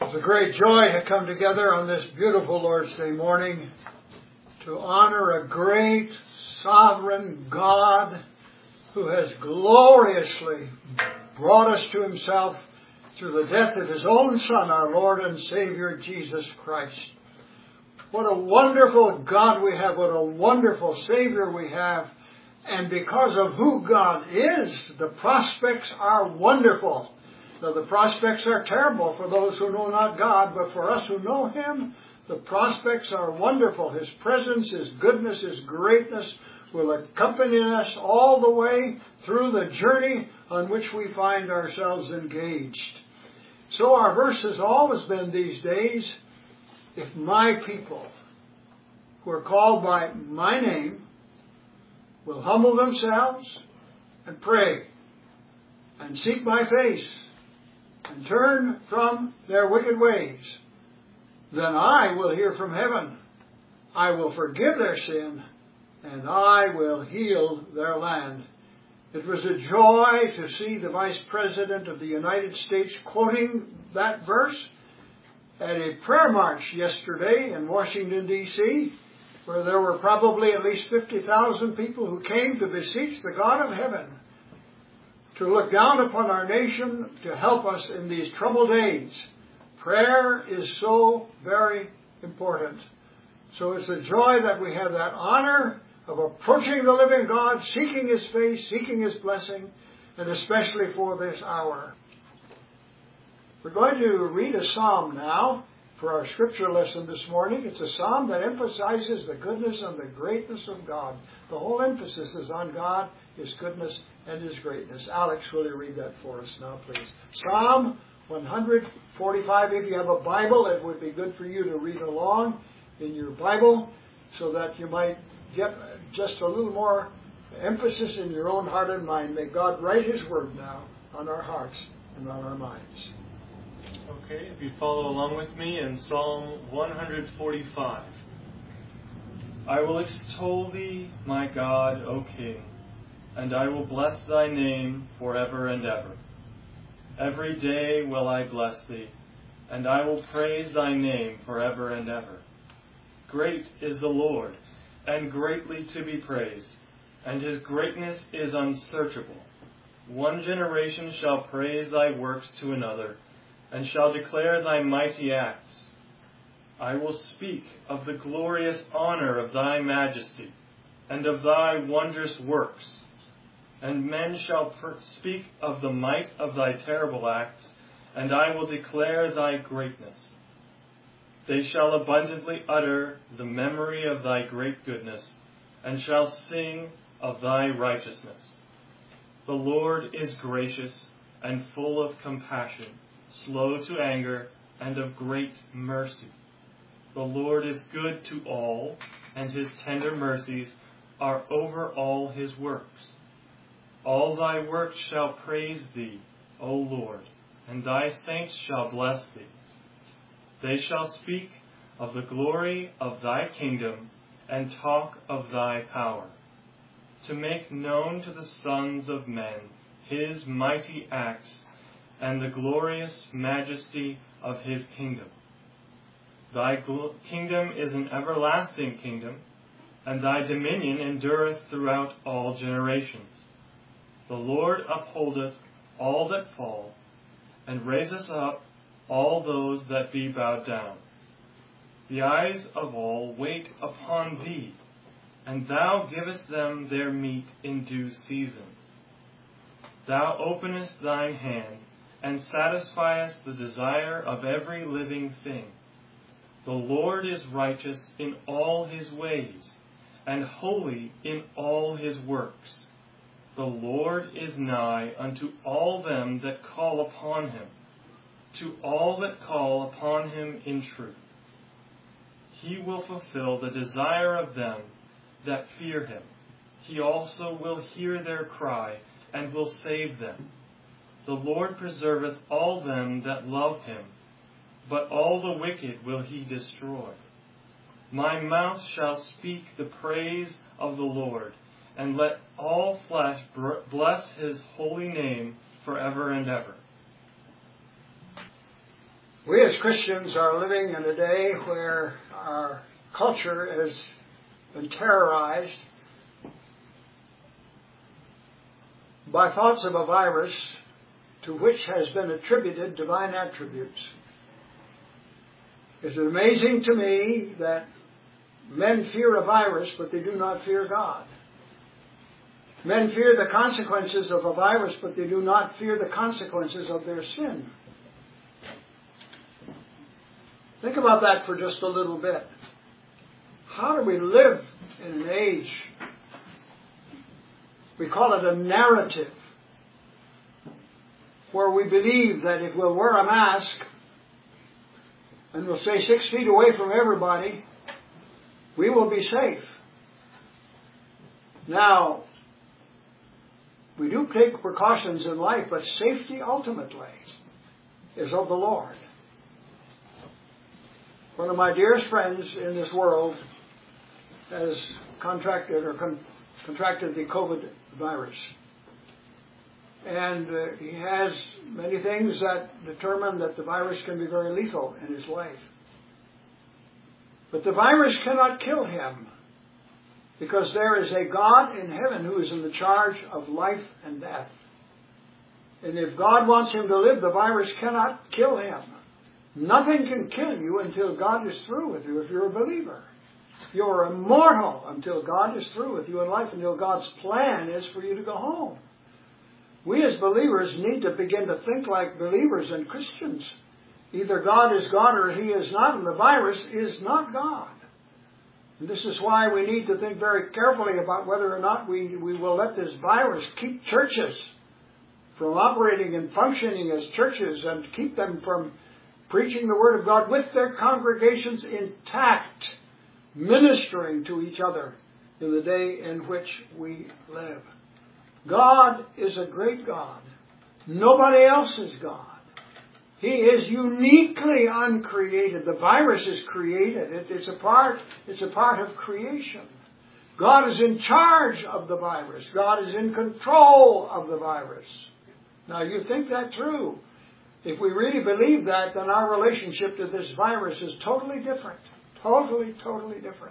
It's a great joy to come together on this beautiful Lord's Day morning to honor a great sovereign God who has gloriously brought us to himself through the death of his own Son, our Lord and Savior, Jesus Christ. What a wonderful God we have, what a wonderful Savior we have. And because of who God is, the prospects are wonderful. Now, the prospects are terrible for those who know not God, but for us who know Him, the prospects are wonderful. His presence, His goodness, His greatness will accompany us all the way through the journey on which we find ourselves engaged. So our verse has always been these days, if my people who are called by my name will humble themselves and pray and seek my face and turn from their wicked ways, then I will hear from heaven. I will forgive their sin, and I will heal their land. It was a joy to see the Vice President of the United States quoting that verse at a prayer march yesterday in Washington, D.C., where there were probably at least 50,000 people who came to beseech the God of heaven to look down upon our nation to help us in these troubled days. Prayer is so very important. So it's a joy that we have that honor of approaching the living God, seeking His face, seeking His blessing, and especially for this hour. We're going to read a psalm now for our scripture lesson this morning. It's a psalm that emphasizes the goodness and the greatness of God. The whole emphasis is on God, His goodness, and His greatness. Alex, will you read that for us now, please? Psalm 145. If you have a Bible, it would be good for you to read along in your Bible so that you might get just a little more emphasis in your own heart and mind. May God write His word now on our hearts and on our minds. Okay, if you follow along with me in Psalm 145. I will extol Thee, my God, O King, and I will bless Thy name forever and ever. Every day will I bless Thee, and I will praise Thy name forever and ever. Great is the Lord, and greatly to be praised, and His greatness is unsearchable. One generation shall praise Thy works to another, and shall declare Thy mighty acts. I will speak of the glorious honor of Thy majesty, and of Thy wondrous works. And men shall speak of the might of Thy terrible acts, and I will declare Thy greatness. They shall abundantly utter the memory of Thy great goodness, and shall sing of Thy righteousness. The Lord is gracious and full of compassion, slow to anger, and of great mercy. The Lord is good to all, and His tender mercies are over all His works. All Thy works shall praise Thee, O Lord, and Thy saints shall bless Thee. They shall speak of the glory of Thy kingdom, and talk of Thy power, to make known to the sons of men His mighty acts, and the glorious majesty of His kingdom. Thy kingdom is an everlasting kingdom, and Thy dominion endureth throughout all generations. The Lord upholdeth all that fall, and raiseth up all those that be bowed down. The eyes of all wait upon Thee, and Thou givest them their meat in due season. Thou openest Thine hand, and satisfiest the desire of every living thing. The Lord is righteous in all His ways, and holy in all His works. The Lord is nigh unto all them that call upon Him, to all that call upon Him in truth. He will fulfill the desire of them that fear Him. He also will hear their cry, and will save them. The Lord preserveth all them that love Him, but all the wicked will He destroy. My mouth shall speak the praise of the Lord, and let all flesh bless His holy name forever and ever. We as Christians are living in a day where our culture has been terrorized by thoughts of a virus to which has been attributed divine attributes. It's amazing to me that men fear a virus, but they do not fear God. Men fear the consequences of a virus, but they do not fear the consequences of their sin. Think about that for just a little bit. How do we live in an age? We call it a narrative, where we believe that if we'll wear a mask and we'll stay 6 feet away from everybody, we will be safe. Now, we do take precautions in life, but safety ultimately is of the Lord. One of my dearest friends in this world has contracted the COVID virus. And he has many things that determine that the virus can be very lethal in his life. But the virus cannot kill him, because there is a God in heaven who is in the charge of life and death. And if God wants him to live, the virus cannot kill him. Nothing can kill you until God is through with you if you're a believer. You're immortal until God is through with you in life, until God's plan is for you to go home. We as believers need to begin to think like believers and Christians. Either God is God or He is not, and the virus is not God. And this is why we need to think very carefully about whether or not we will let this virus keep churches from operating and functioning as churches, and keep them from preaching the Word of God with their congregations intact, ministering to each other in the day in which we live. God is a great God. Nobody else is God. He is uniquely uncreated. The virus is created. It's a part of creation. God is in charge of the virus. God is in control of the virus. Now you think that through. If we really believe that, then our relationship to this virus is totally different. Totally, totally different.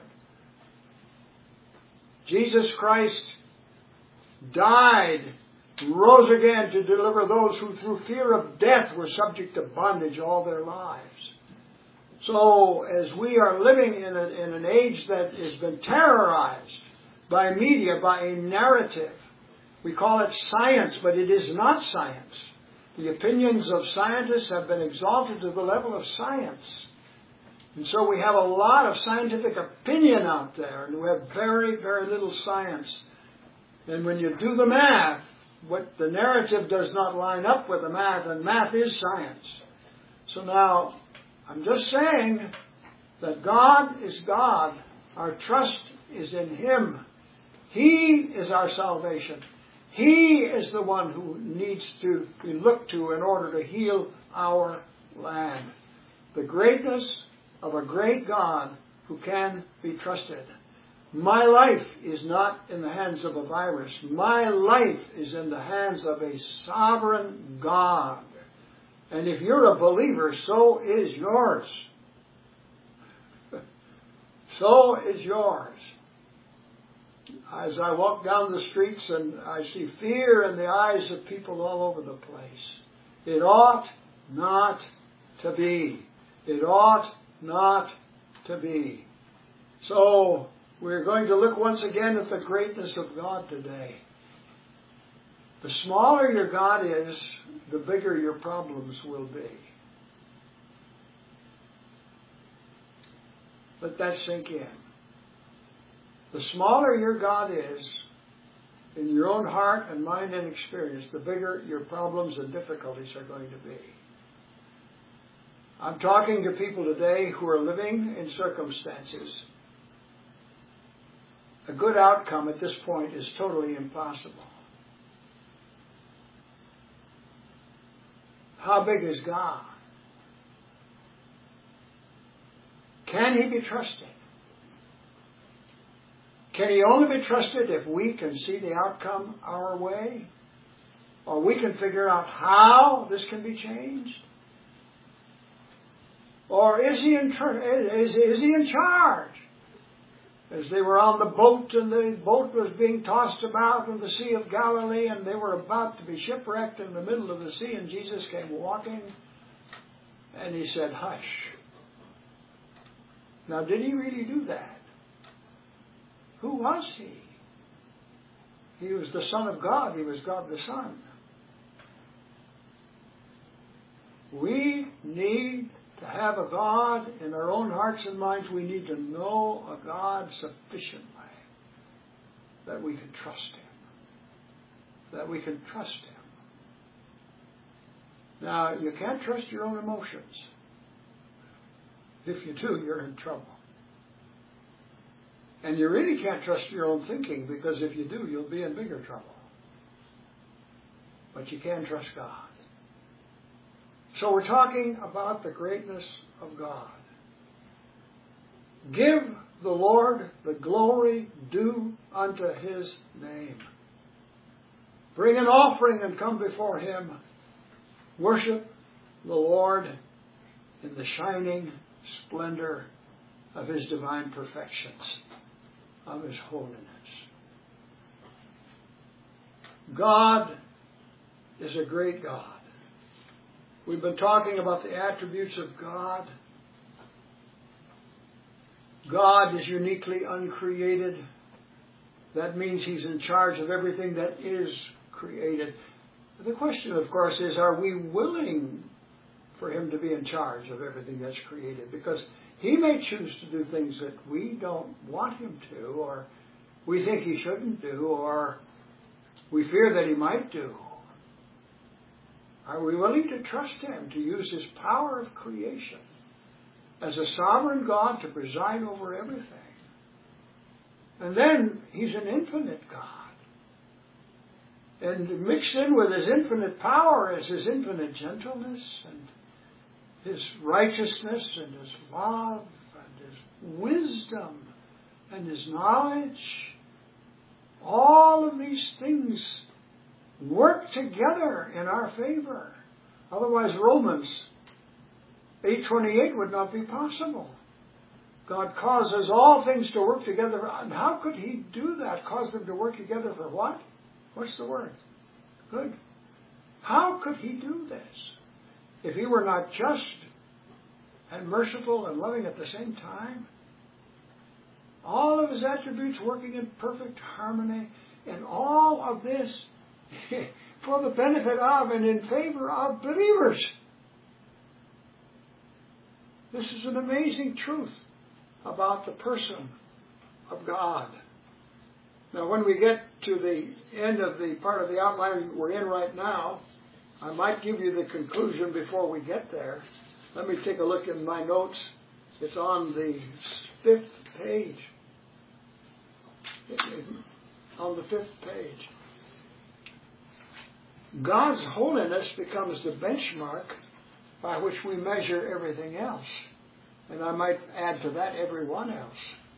Jesus Christ died, rose again to deliver those who through fear of death were subject to bondage all their lives. So as we are living in an age that has been terrorized by media, by a narrative, we call it science, but it is not science. The opinions of scientists have been exalted to the level of science. And so we have a lot of scientific opinion out there, and we have very, very little science. And when you do the math, what the narrative does not line up with the math, and math is science. So now, I'm just saying that God is God. Our trust is in Him. He is our salvation. He is the one who needs to be looked to in order to heal our land. The greatness of a great God who can be trusted. My life is not in the hands of a virus. My life is in the hands of a sovereign God. And if you're a believer, so is yours. So is yours. As I walk down the streets and I see fear in the eyes of people all over the place. It ought not to be. It ought not to be. So, we're going to look once again at the greatness of God today. The smaller your God is, the bigger your problems will be. Let that sink in. The smaller your God is, in your own heart and mind and experience, the bigger your problems and difficulties are going to be. I'm talking to people today who are living in circumstances. A good outcome at this point is totally impossible. How big is God? Can He be trusted? Can He only be trusted if we can see the outcome our way? Or we can figure out how this can be changed? Or is he in charge? As they were on the boat and the boat was being tossed about in the Sea of Galilee and they were about to be shipwrecked in the middle of the sea, and Jesus came walking and he said, "Hush." Now, did he really do that? Who was he? He was the Son of God. He was God the Son. We need to have a God in our own hearts and minds. We need to know a God sufficiently that we can trust Him. That we can trust Him. Now, you can't trust your own emotions. If you do, you're in trouble. And you really can't trust your own thinking, because if you do, you'll be in bigger trouble. But you can trust God. So we're talking about the greatness of God. Give the Lord the glory due unto His name. Bring an offering and come before Him. Worship the Lord in the shining splendor of His divine perfections, of His holiness. God is a great God. We've been talking about the attributes of God. God is uniquely uncreated. That means He's in charge of everything that is created. The question, of course, is, are we willing for Him to be in charge of everything that's created? Because He may choose to do things that we don't want Him to, or we think He shouldn't do, or we fear that He might do. Are we willing to trust Him to use His power of creation as a sovereign God to preside over everything? And then He's an infinite God. And mixed in with His infinite power is His infinite gentleness and His righteousness and His love and His wisdom and His knowledge. All of these things work together in our favor. Otherwise, Romans 8:28 would not be possible. God causes all things to work together. And how could He do that? Cause them to work together for what? What's the word? Good. How could He do this if He were not just and merciful and loving at the same time? All of His attributes working in perfect harmony, and all of this for the benefit of and in favor of believers. This is an amazing truth about the person of God. Now, when we get to the end of the part of the outline we're in right now, I might give you the conclusion before we get there. Let me take a look in my notes. It's on the 5th page. On the 5th page. God's holiness becomes the benchmark by which we measure everything else. And I might add to that everyone else.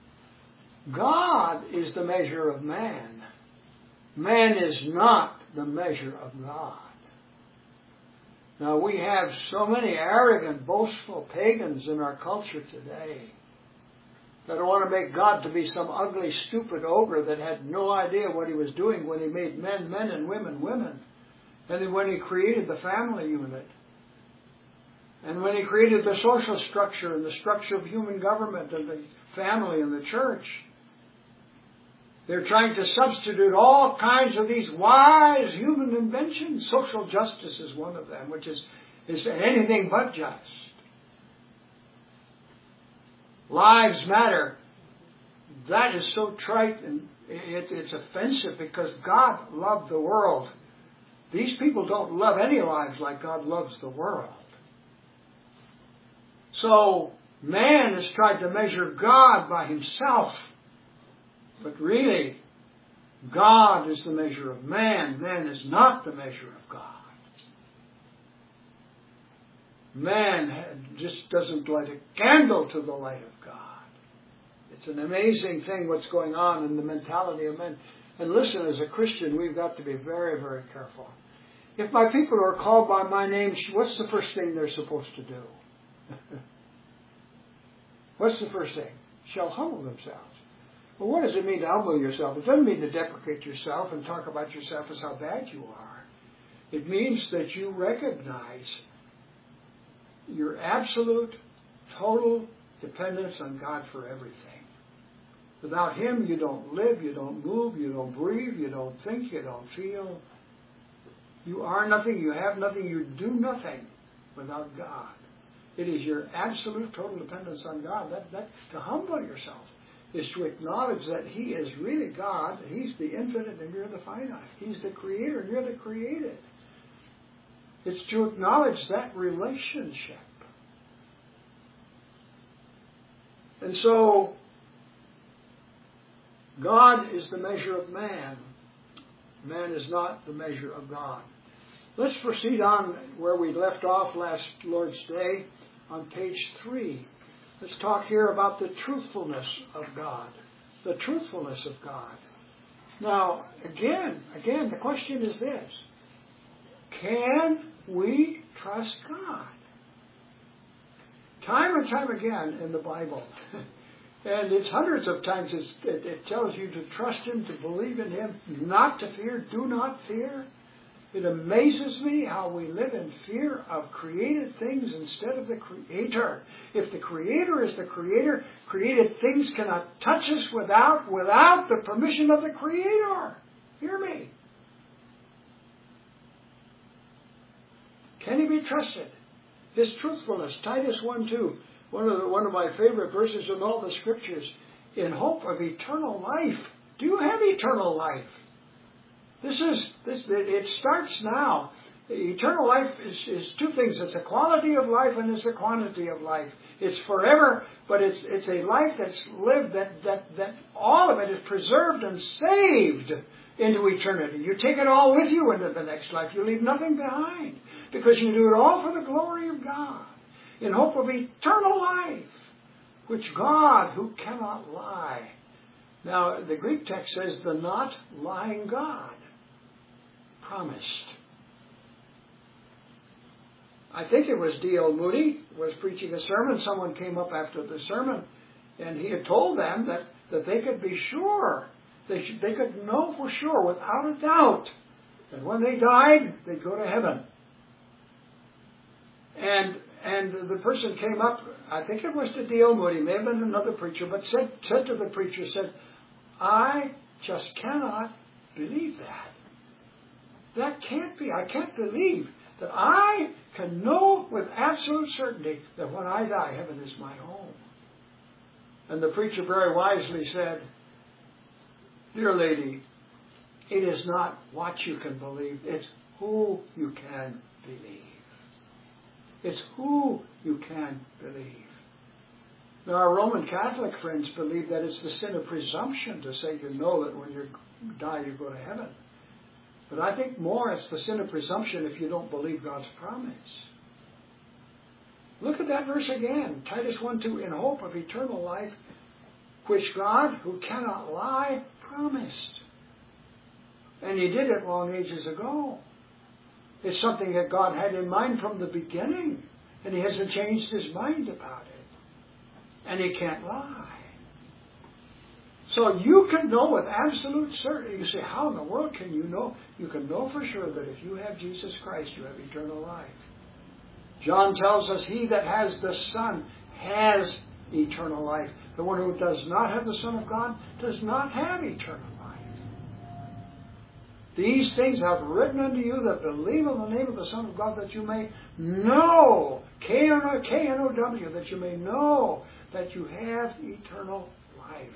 God is the measure of man. Man is not the measure of God. Now, we have so many arrogant, boastful pagans in our culture today that want to make God to be some ugly, stupid ogre that had no idea what He was doing when He made men, men, and women, women. And then when He created the family unit, and when He created the social structure and the structure of human government and the family and the church, they're trying to substitute all kinds of these wise human inventions. Social justice is one of them, which is anything but just. Lives matter. That is so trite, and it's offensive, because God loved the world. These people don't love any lives like God loves the world. So man has tried to measure God by himself. But really, God is the measure of man. Man is not the measure of God. Man just doesn't light a candle to the light of God. It's an amazing thing what's going on in the mentality of men. And listen, as a Christian, we've got to be very, very careful. If my people are called by my name, what's the first thing they're supposed to do? What's the first thing? Shall humble themselves. Well, what does it mean to humble yourself? It doesn't mean to deprecate yourself and talk about yourself as how bad you are. It means that you recognize your absolute, total dependence on God for everything. Without Him, you don't live, you don't move, you don't breathe, you don't think, you don't feel. You are nothing, you have nothing, you do nothing without God. It is your absolute, total dependence on God. That to humble yourself is to acknowledge that He is really God. He's the infinite and you're the finite. He's the creator and you're the created. It's to acknowledge that relationship. And so, God is the measure of man. Man is not the measure of God. Let's proceed on where we left off last Lord's Day on page 3. Let's talk here about the truthfulness of God. The truthfulness of God. Now, again, the question is this. Can we trust God? Time and time again in the Bible, and it's hundreds of times it tells you to trust Him, to believe in Him, not to fear, do not fear. It amazes me how we live in fear of created things instead of the Creator. If the Creator is the Creator, created things cannot touch us without the permission of the Creator. Hear me. Can He be trusted? His truthfulness, Titus 1:2, one of my favorite verses in all the Scriptures, in hope of eternal life. Do you have eternal life? It starts now. Eternal life is two things. It's a quality of life and it's a quantity of life. It's forever, but it's a life that's lived that all of it is preserved and saved into eternity. You take it all with you into the next life. You leave nothing behind because you do it all for the glory of God in hope of eternal life, which God, who cannot lie. Now, the Greek text says the not lying God promised. I think it was D.L. Moody was preaching a sermon. Someone came up after the sermon and he had told them that they could be sure. They could know for sure, without a doubt, that when they died, they'd go to heaven. And the person came up, I think it was to D.L. Moody, may have been another preacher, but said to the preacher, I just cannot believe that. That can't be. I can't believe that I can know with absolute certainty that when I die, heaven is my home. And the preacher very wisely said, dear lady, it is not what you can believe, it's who you can believe. It's who you can believe. Now, our Roman Catholic friends believe that it's the sin of presumption to say you know that when you die you go to heaven. But I think more it's the sin of presumption if you don't believe God's promise. Look at that verse again. Titus 1:2, in hope of eternal life, which God, who cannot lie, promised. And He did it long ages ago. It's something that God had in mind from the beginning. And He hasn't changed His mind about it. And He can't lie. So you can know with absolute certainty. You say, how in the world can you know? You can know for sure that if you have Jesus Christ, you have eternal life. John tells us, he that has the Son has eternal life. The one who does not have the Son of God does not have eternal life. These things I've written unto you that believe in the name of the Son of God, that you may know, K-N-O-W, that you may know that you have eternal life.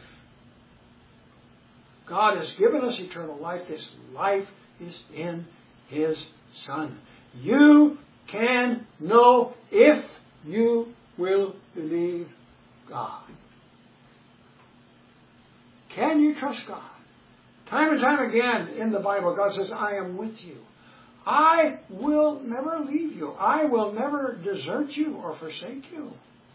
God has given us eternal life. This life is in His Son. You can know if you will believe God. Can you trust God? Time and time again in the Bible, God says, I am with you. I will never leave you. I will never desert you or forsake you.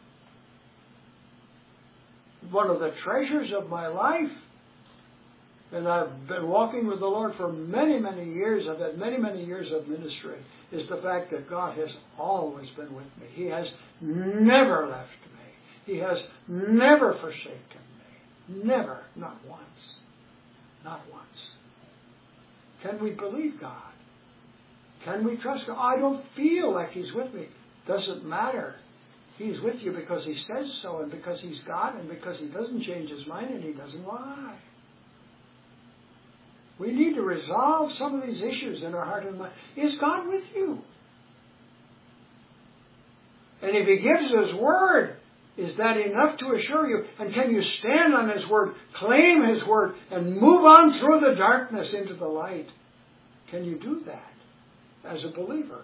One of the treasures of my life, and I've been walking with the Lord for many, many years. I've had many, many years of ministry. Is the fact that God has always been with me. He has never left me. He has never forsaken me. Never. Not once. Not once. Can we believe God? Can we trust God? I don't feel like He's with me. Doesn't matter. He's with you because He says so, and because He's God, and because He doesn't change His mind, and He doesn't lie. We need to resolve some of these issues in our heart and mind. Is God with you? And if He gives His Word, is that enough to assure you? And can you stand on His Word, claim His Word, and move on through the darkness into the light? Can you do that as a believer?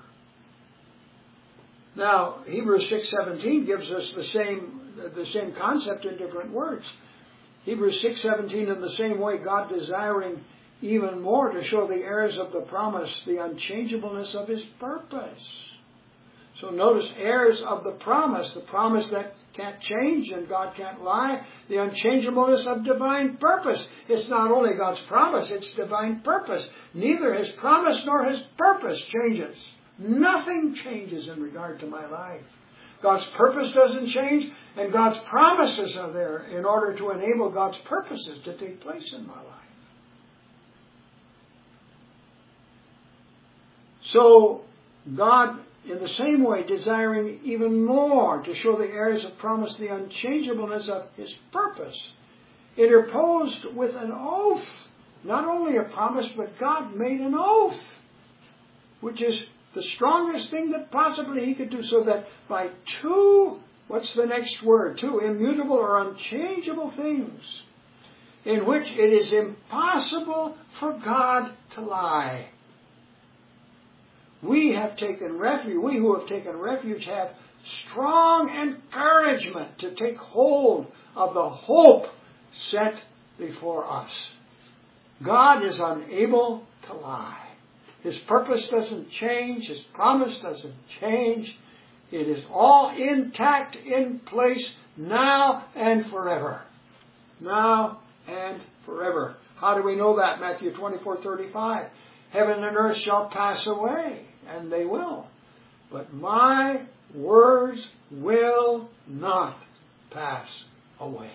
Now, Hebrews 6:17 gives us the same concept in different words. Hebrews 6:17, in the same way, God desiring even more to show the heirs of the promise the unchangeableness of His purpose. So notice, heirs of the promise that can't change and God can't lie, the unchangeableness of divine purpose. It's not only God's promise, it's divine purpose. Neither His promise nor His purpose changes. Nothing changes in regard to my life. God's purpose doesn't change, and God's promises are there in order to enable God's purposes to take place in my life. So, God, in the same way, desiring even more to show the heirs of promise the unchangeableness of His purpose, interposed with an oath. Not only a promise, but God made an oath, which is the strongest thing that possibly He could do, so that by two, what's the next word? Two immutable or unchangeable things, in which it is impossible for God to lie. We have taken refuge, we who have taken refuge have strong encouragement to take hold of the hope set before us. God is unable to lie. His purpose doesn't change. His promise doesn't change. It is all intact, in place, now and forever. Now and forever. How do we know that? Matthew 24:35. Heaven and earth shall pass away, and they will. But my words will not pass away.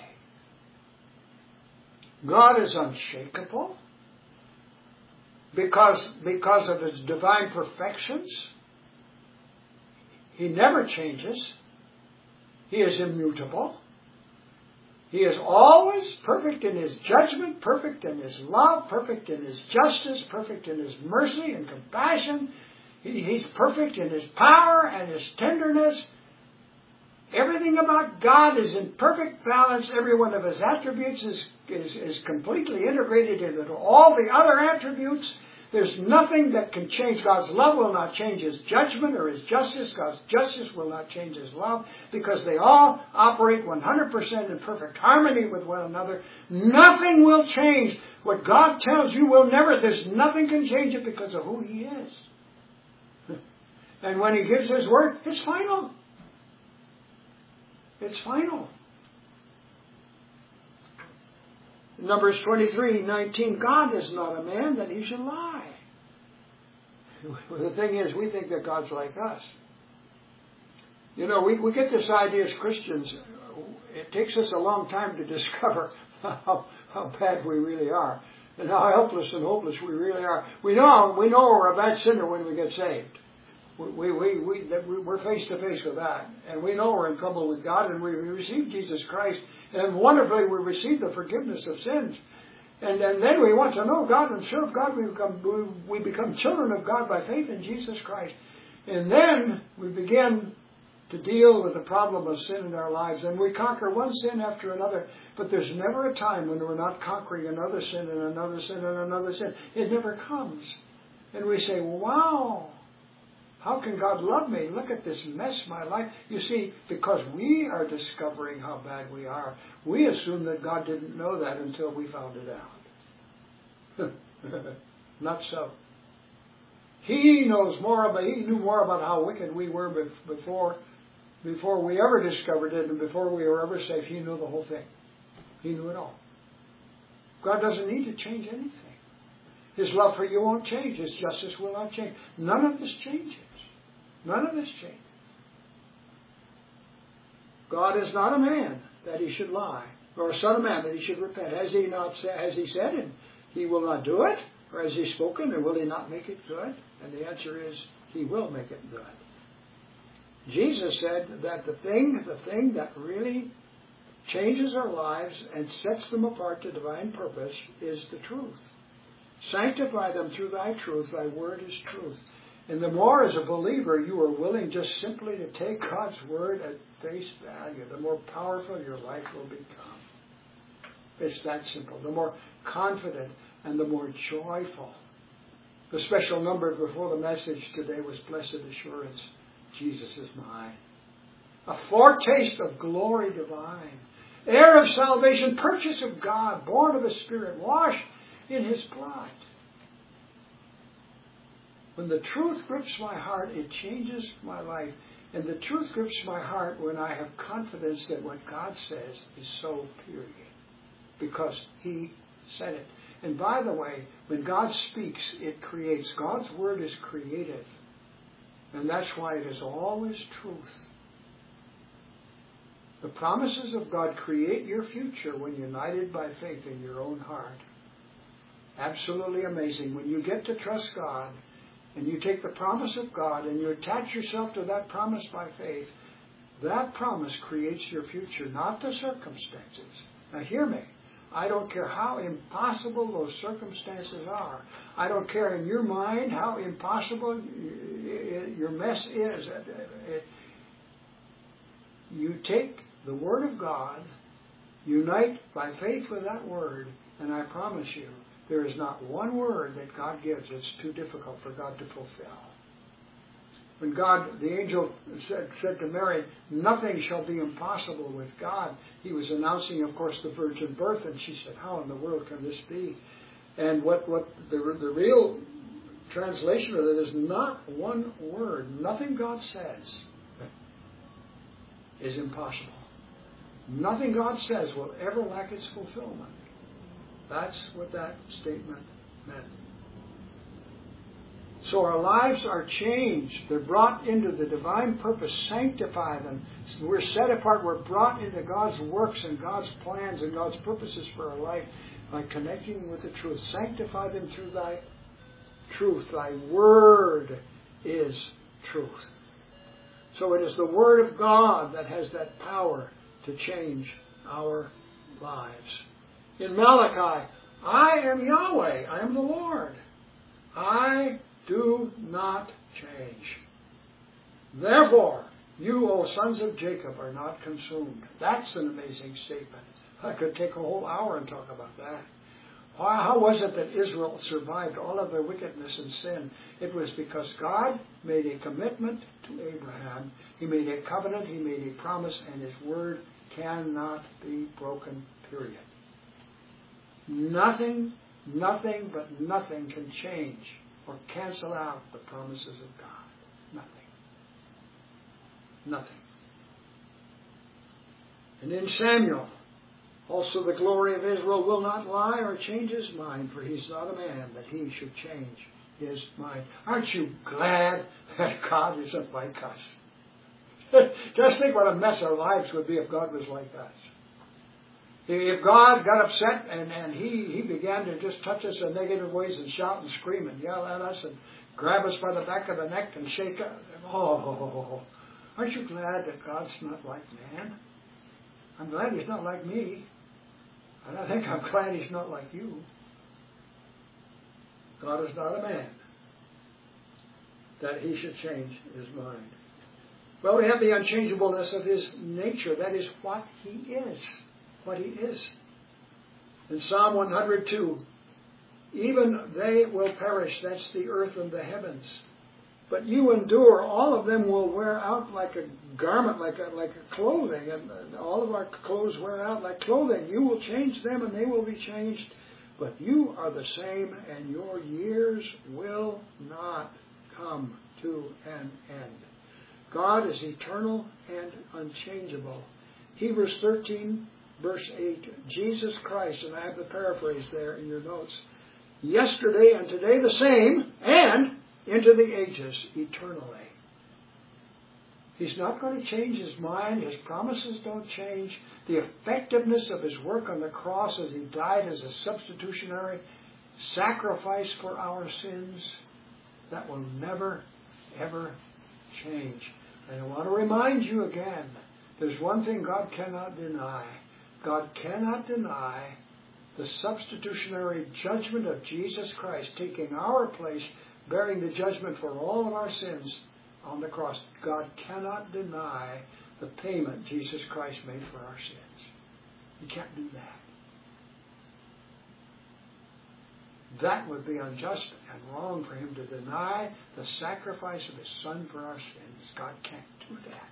God is unshakable because of His divine perfections. He never changes. He is immutable. He is always perfect in His judgment, perfect in His love, perfect in His justice, perfect in His mercy and compassion. He's perfect in His power and His tenderness. Everything about God is in perfect balance. Every one of His attributes is completely integrated into all the other attributes. There's nothing that can change. God's love will not change His judgment or His justice. God's justice will not change His love, because they all operate 100% in perfect harmony with one another. Nothing will change. What God tells you will never, there's nothing can change it because of who He is. And when He gives His word, it's final. It's final. Numbers 23:19, God is not a man that He should lie. The thing is, we think that God's like us. You know, we get this idea as Christians. It takes us a long time to discover how bad we really are, and how helpless and hopeless we really are. We know we're a bad sinner when we get saved. We're face to face with that, and we know we're in trouble with God, and we receive Jesus Christ, and wonderfully we receive the forgiveness of sins, and then we want to know God and serve God. We become children of God by faith in Jesus Christ, and then we begin to deal with the problem of sin in our lives, and we conquer one sin after another. But there's never a time when we're not conquering another sin and another sin and another sin. It never comes, and we say, "Wow. How can God love me? Look at this mess, my life." You see, because we are discovering how bad we are, we assume that God didn't know that until we found it out. Not so. He knew more about how wicked we were before we ever discovered it, and before we were ever saved. He knew the whole thing. He knew it all. God doesn't need to change anything. His love for you won't change. His justice will not change. None of this changes. None of this changes. God is not a man that he should lie, or a son of man that he should repent. Has he said, and he will not do it? Or has he spoken, and will he not make it good? And the answer is, he will make it good. Jesus said that the thing that really changes our lives and sets them apart to divine purpose is the truth. Sanctify them through thy truth. Thy word is truth. And the more as a believer you are willing just simply to take God's word at face value, the more powerful your life will become. It's that simple. The more confident and the more joyful. The special number before the message today was Blessed Assurance. Jesus is mine. A foretaste of glory divine. Heir of salvation, purchase of God, born of His Spirit, washed in His blood. When the truth grips my heart, it changes my life. And the truth grips my heart when I have confidence that what God says is so, period. Because He said it. And by the way, when God speaks, it creates. God's word is creative. And that's why it is always truth. The promises of God create your future when united by faith in your own heart. Absolutely amazing. When you get to trust God and you take the promise of God and you attach yourself to that promise by faith, that promise creates your future, not the circumstances. Now hear me. I don't care how impossible those circumstances are. I don't care in your mind how impossible your mess is. You take the Word of God, unite by faith with that Word, and I promise you, there is not one word that God gives that's too difficult for God to fulfill. When God, the angel said to Mary, nothing shall be impossible with God, he was announcing, of course, the virgin birth, and she said, how in the world can this be? And what the real translation of it is not one word. Nothing God says is impossible. Nothing God says will ever lack its fulfillment. That's what that statement meant. So our lives are changed. They're brought into the divine purpose. Sanctify them. We're set apart. We're brought into God's works and God's plans and God's purposes for our life by connecting with the truth. Sanctify them through thy truth. Thy word is truth. So it is the word of God that has that power to change our lives. In Malachi, I am Yahweh. I am the Lord. I do not change. Therefore, you, O sons of Jacob, are not consumed. That's an amazing statement. I could take a whole hour and talk about that. How was it that Israel survived all of their wickedness and sin? It was because God made a commitment to Abraham. He made a covenant, He made a promise, and His word cannot be broken, period. Nothing but nothing can change or cancel out the promises of God. Nothing. And in Samuel, also the glory of Israel will not lie or change his mind, for he's not a man that he should change his mind. Aren't you glad that God isn't like us? Just think what a mess our lives would be if God was like us. If God got upset and he began to just touch us in negative ways and shout and scream and yell at us and grab us by the back of the neck and shake us. Oh, aren't you glad that God's not like man? I'm glad He's not like me. And I think I'm glad He's not like you. God is not a man that He should change His mind. Well, we have the unchangeableness of His nature. That is what He is. What He is. In Psalm 102, even they will perish, that's the earth and the heavens. But you endure, all of them will wear out like a garment, like a clothing, and all of our clothes wear out like clothing. You will change them and they will be changed, but you are the same and your years will not come to an end. God is eternal and unchangeable. Hebrews 13 Verse 8, Jesus Christ, and I have the paraphrase there in your notes, yesterday and today the same, and into the ages eternally. He's not going to change His mind. His promises don't change. The effectiveness of His work on the cross as He died as a substitutionary sacrifice for our sins, that will never, ever change. And I want to remind you again, there's one thing God cannot deny. God cannot deny the substitutionary judgment of Jesus Christ, taking our place, bearing the judgment for all of our sins on the cross. God cannot deny the payment Jesus Christ made for our sins. He can't do that. That would be unjust and wrong for Him to deny the sacrifice of His Son for our sins. God can't do that.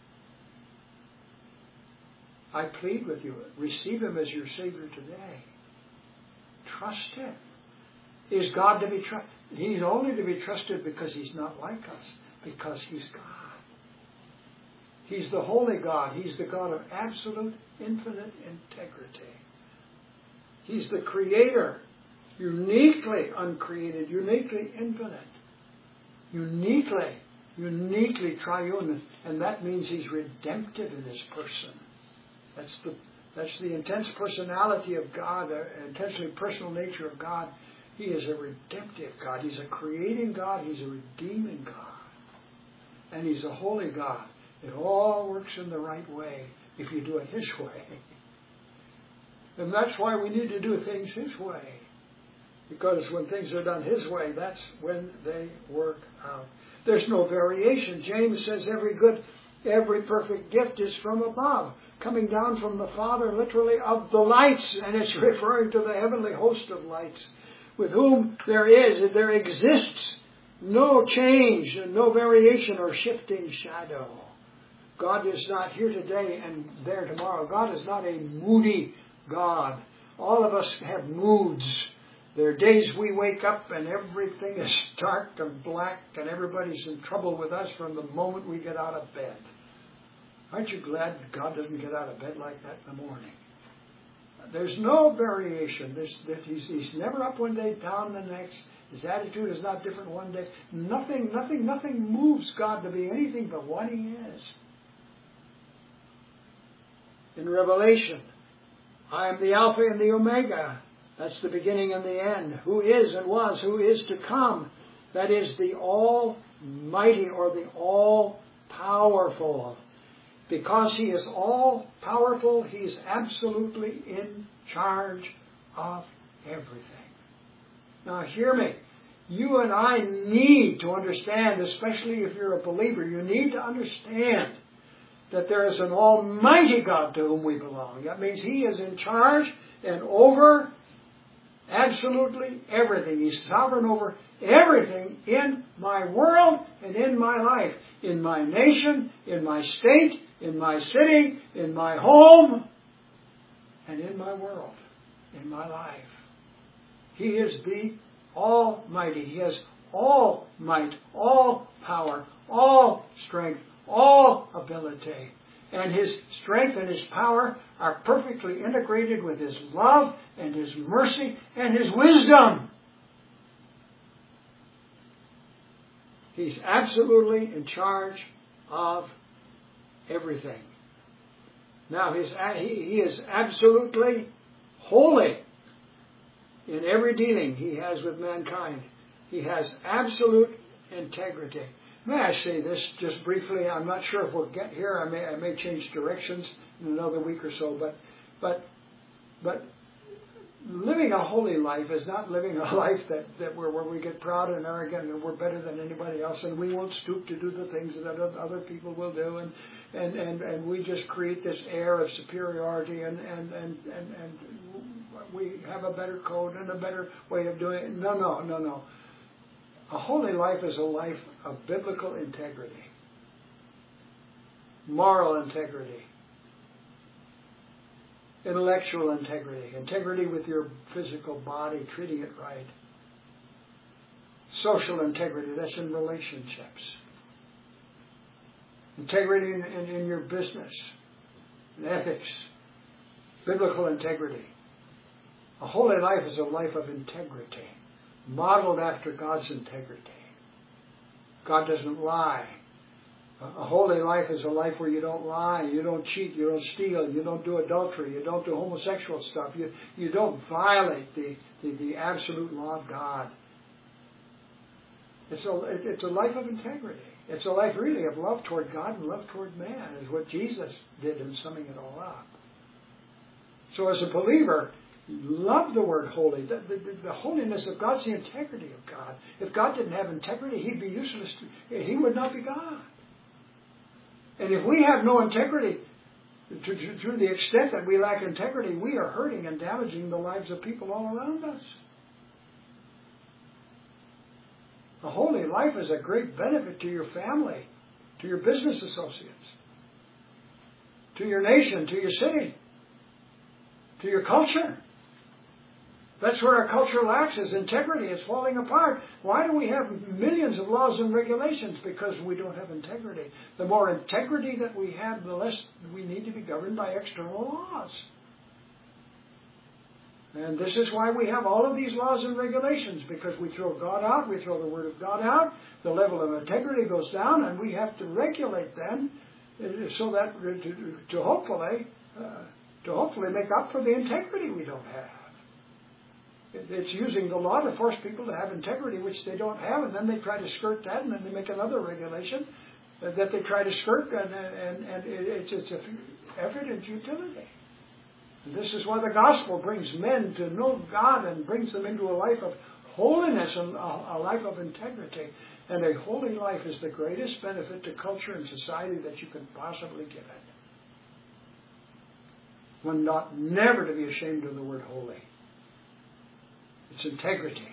I plead with you, receive Him as your Savior today. Trust Him. Is God to be trusted? He's only to be trusted because He's not like us, because He's God. He's the holy God. He's the God of absolute, infinite integrity. He's the Creator, uniquely uncreated, uniquely infinite, uniquely triune, and that means He's redemptive in His person. That's the intense personality of God, the intensely personal nature of God. He is a redemptive God. He's a creating God. He's a redeeming God. And He's a holy God. It all works in the right way if you do it His way. And that's why we need to do things His way. Because when things are done His way, that's when they work out. There's no variation. James says every perfect gift is from above, coming down from the Father, literally, of the lights. And it's referring to the heavenly host of lights, with whom there exists no change, no variation or shifting shadow. God is not here today and there tomorrow. God is not a moody God. All of us have moods. There are days we wake up and everything is dark and black and everybody's in trouble with us from the moment we get out of bed. Aren't you glad God doesn't get out of bed like that in the morning? There's no variation. He's never up one day, down the next. His attitude is not different one day. Nothing moves God to be anything but what He is. In Revelation, I am the Alpha and the Omega. That's the beginning and the end. Who is and was, who is to come. That is the Almighty or the All-Powerful. Because He is all-powerful, He is absolutely in charge of everything. Now hear me. You and I need to understand, especially if you're a believer, you need to understand that there is an almighty God to whom we belong. That means He is in charge and over absolutely everything. He's sovereign over everything in my world and in my life, in my nation, in my state, in my city, in my home, and in my world, in my life. He is the Almighty. He has all might, all power, all strength, all ability. And His strength and His power are perfectly integrated with His love and His mercy and His wisdom. He's absolutely in charge of everything. Now, He is absolutely holy in every dealing He has with mankind. He has absolute integrity. May I say this just briefly? I'm not sure if we'll get here. I may change directions in another week or so. But living a holy life is not living a life that where we get proud and arrogant and we're better than anybody else and we won't stoop to do the things that other people will do and we just create this air of superiority and we have a better code and a better way of doing it. No. A holy life is a life of biblical integrity, moral integrity, intellectual integrity, integrity with your physical body, treating it right, social integrity, that's in relationships, integrity in your business, in ethics, biblical integrity. A holy life is a life of integrity, modeled after God's integrity. God doesn't lie. A holy life is a life where you don't lie, you don't cheat, you don't steal, you don't do adultery, you don't do homosexual stuff, you don't violate the absolute law of God. It's a life of integrity. It's a life really of love toward God and love toward man, is what Jesus did in summing it all up. So as a believer, love the word holy. The holiness of God's the integrity of God. If God didn't have integrity, He'd be useless. He would not be God. And if we have no integrity, to the extent that we lack integrity, we are hurting and damaging the lives of people all around us. A holy life is a great benefit to your family, to your business associates, to your nation, to your city, to your culture. That's where our culture lacks, is integrity. It's falling apart. Why do we have millions of laws and regulations? Because we don't have integrity. The more integrity that we have, the less we need to be governed by external laws. And this is why we have all of these laws and regulations, because we throw God out, we throw the Word of God out, the level of integrity goes down, and we have to regulate then so that to hopefully make up for the integrity we don't have. It's using the law to force people to have integrity which they don't have, and then they try to skirt that, and then they make another regulation that they try to skirt, and it's an effort and futility. And this is why the gospel brings men to know God and brings them into a life of holiness and a life of integrity. And a holy life is the greatest benefit to culture and society that you can possibly give it. One ought never to be ashamed of the word holy. It's integrity.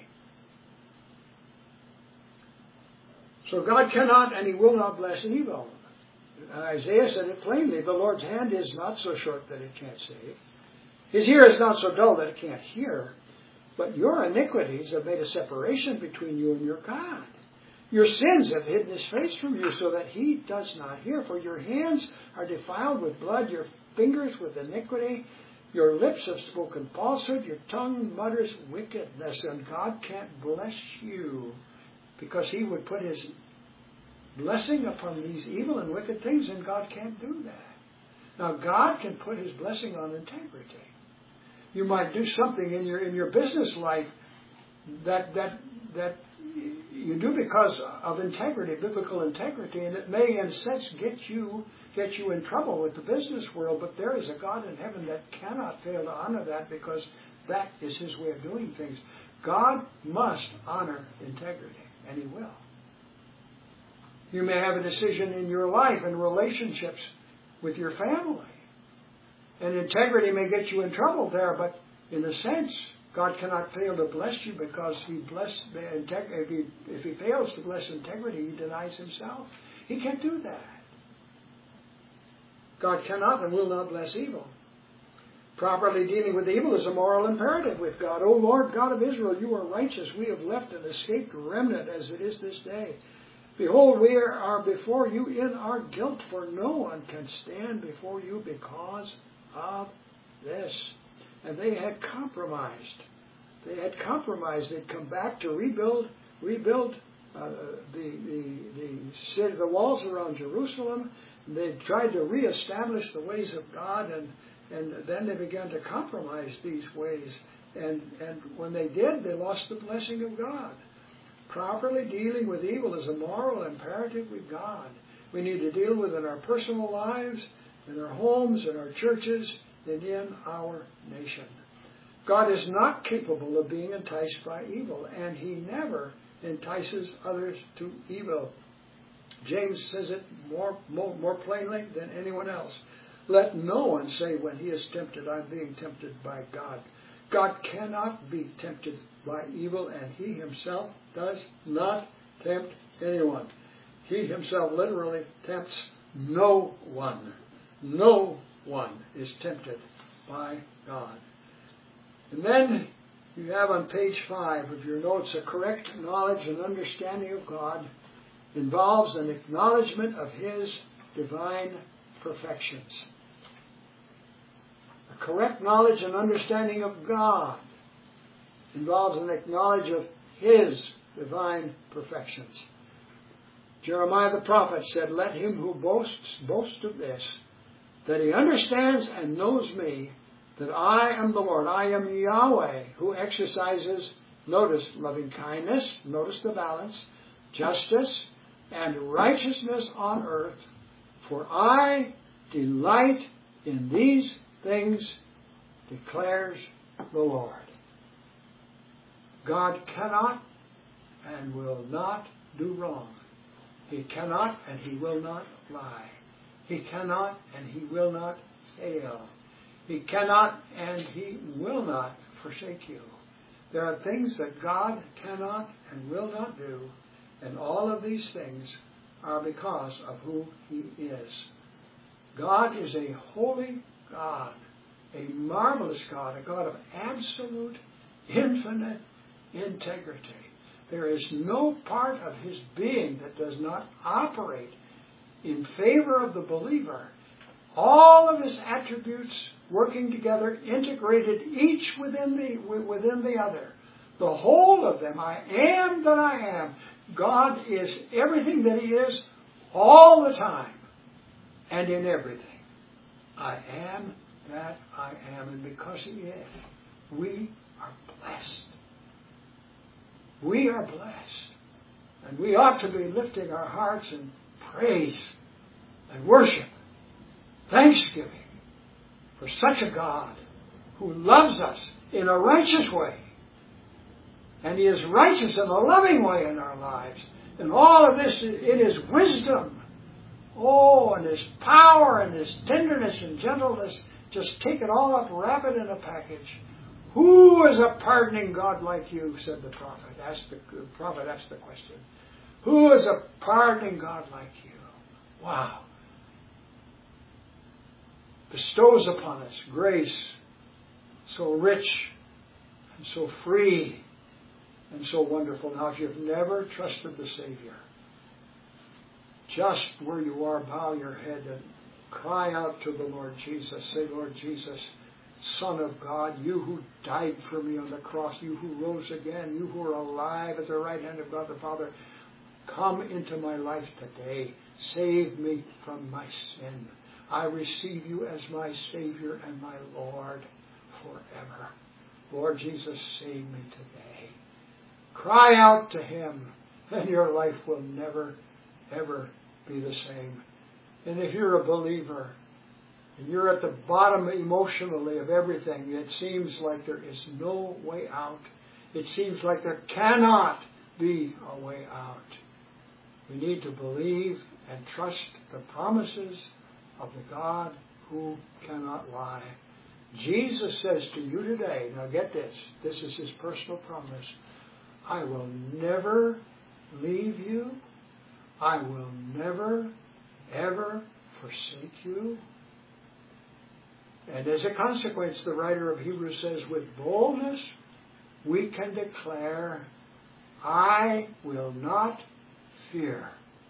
So God cannot and He will not bless evil. Isaiah said it plainly. The Lord's hand is not so short that it can't save. His ear is not so dull that it can't hear. But your iniquities have made a separation between you and your God. Your sins have hidden His face from you so that He does not hear. For your hands are defiled with blood, your fingers with iniquity. Your lips have spoken falsehood, your tongue mutters wickedness, and God can't bless you because He would put His blessing upon these evil and wicked things, and God can't do that. Now, God can put His blessing on integrity. You might do something in your business life that you do because of integrity, biblical integrity, and it may, in a sense, get you in trouble with the business world, but there is a God in heaven that cannot fail to honor that because that is His way of doing things. God must honor integrity, and He will. You may have a decision in your life and relationships with your family, and integrity may get you in trouble there, but in a sense, God cannot fail to bless you because if He fails to bless integrity, He denies Himself. He can't do that. God cannot and will not bless evil. Properly dealing with evil is a moral imperative with God. O Lord God of Israel, you are righteous. We have left an escaped remnant as it is this day. Behold, we are before you in our guilt, for no one can stand before you because of this. And they had compromised. They'd come back to rebuild the walls around Jerusalem. They tried to reestablish the ways of God, and then they began to compromise these ways. And when they did, they lost the blessing of God. Properly dealing with evil is a moral imperative with God. We need to deal with it in our personal lives, in our homes, in our churches, and in our nation. God is not capable of being enticed by evil, and He never entices others to evil. James says it more plainly than anyone else. Let no one say when he is tempted, I'm being tempted by God. God cannot be tempted by evil, and He Himself does not tempt anyone. He Himself literally tempts no one. No one is tempted by God. And then you have on page 5 of your notes, a correct knowledge and understanding of God involves an acknowledgement of His divine perfections. A correct knowledge and understanding of God involves an acknowledge of His divine perfections. Jeremiah the prophet said, let him who boasts, boast of this, that he understands and knows me, that I am the Lord. I am Yahweh, who exercises, notice, loving kindness, notice the balance, justice, and righteousness on earth. For I delight in these things, declares the Lord. God cannot and will not do wrong. He cannot and He will not lie. He cannot and He will not fail. He cannot and He will not forsake you. There are things that God cannot and will not do, and all of these things are because of who He is. God is a holy God, a marvelous God, a God of absolute, infinite integrity. There is no part of His being that does not operate in favor of the believer. All of His attributes working together, integrated, each within the other. The whole of them. I am that I am. God is everything that He is all the time and in everything. I am that I am, and because He is, we are blessed. We are blessed. And we ought to be lifting our hearts in praise and worship, thanksgiving for such a God who loves us in a righteous way. And He is righteous in a loving way in our lives. And all of this, it is wisdom. Oh, and His power and His tenderness and gentleness. Just take it all up, wrap it in a package. Who is a pardoning God like you, said the prophet. The prophet asked the question. Who is a pardoning God like you? Wow. Bestows upon us grace so rich and so free and so wonderful. Now, if you've never trusted the Savior, just where you are, bow your head and cry out to the Lord Jesus. Say, Lord Jesus, Son of God, you who died for me on the cross, you who rose again, you who are alive at the right hand of God the Father, come into my life today. Save me from my sin. I receive you as my Savior and my Lord forever. Lord Jesus, save me today. Cry out to Him, and your life will never, ever be the same. And if you're a believer, and you're at the bottom emotionally of everything, it seems like there is no way out. It seems like there cannot be a way out. We need to believe and trust the promises of the God who cannot lie. Jesus says to you today, now get this, this is His personal promise, I will never leave you. I will never, ever forsake you. And as a consequence, the writer of Hebrews says, with boldness we can declare, I will not fear.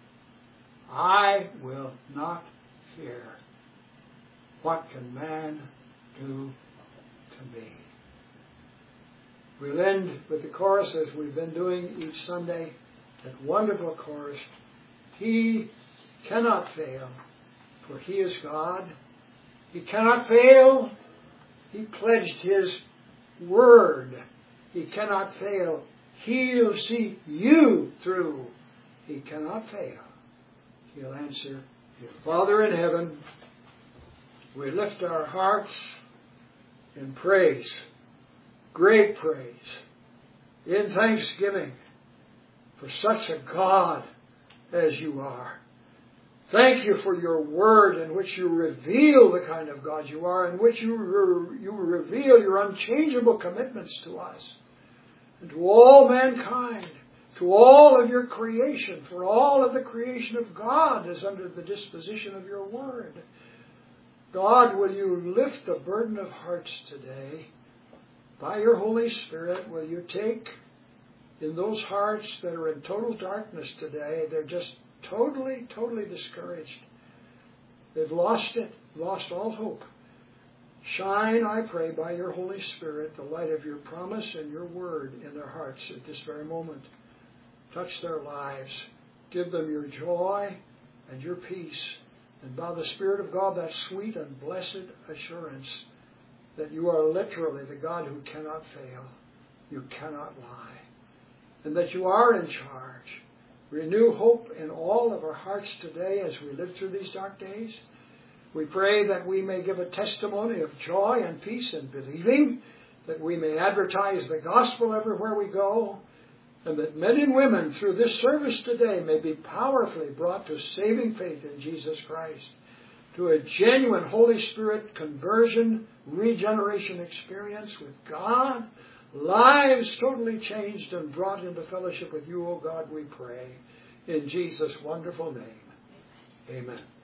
I will not fear. What can man do to me? We'll end with the chorus as we've been doing each Sunday. That wonderful chorus. He cannot fail, for He is God. He cannot fail. He pledged His word. He cannot fail. He'll see you through. He cannot fail. He'll answer you. Father in heaven, we lift our hearts in praise, great praise, in thanksgiving for such a God as you are. Thank you for your word in which you reveal the kind of God you are, in which you reveal your unchangeable commitments to us and to all mankind, to all of your creation, for all of the creation of God is under the disposition of your word. God, will you lift the burden of hearts today? By your Holy Spirit, will you take in those hearts that are in total darkness today, they're just totally discouraged. They've lost it, lost all hope. Shine, I pray, by your Holy Spirit, the light of your promise and your word in their hearts at this very moment. Touch their lives. Give them your joy and your peace. And by the Spirit of God, that sweet and blessed assurance that you are literally the God who cannot fail. You cannot lie. And that you are in charge. Renew hope in all of our hearts today as we live through these dark days. We pray that we may give a testimony of joy and peace in believing, that we may advertise the gospel everywhere we go, and that men and women through this service today may be powerfully brought to saving faith in Jesus Christ, to a genuine Holy Spirit conversion, regeneration experience with God, lives totally changed and brought into fellowship with you, O God, we pray. In Jesus' wonderful name, amen.